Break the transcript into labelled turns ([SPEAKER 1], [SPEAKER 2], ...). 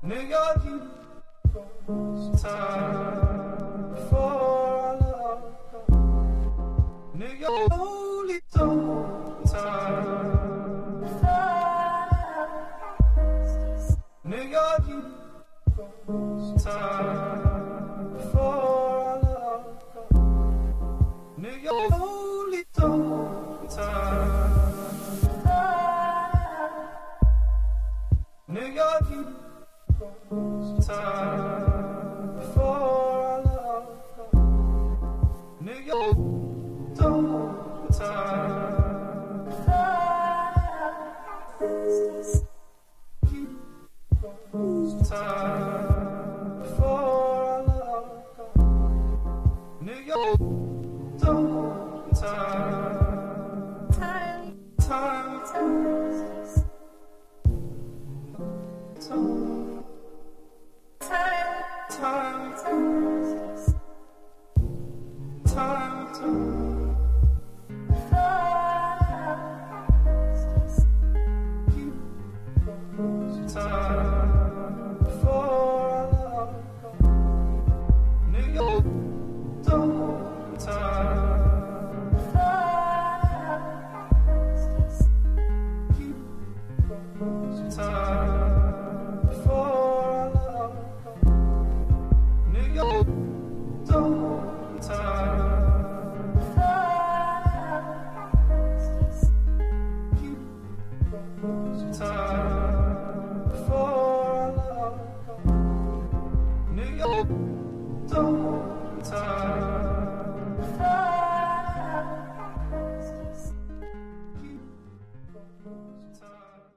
[SPEAKER 1] Nigga, you it's time for love. Nigga, only time nigga, you it's time for love. Nigga, only time nigga, you it's time for love. Nigga, don't time time for love. Nigga, don't time time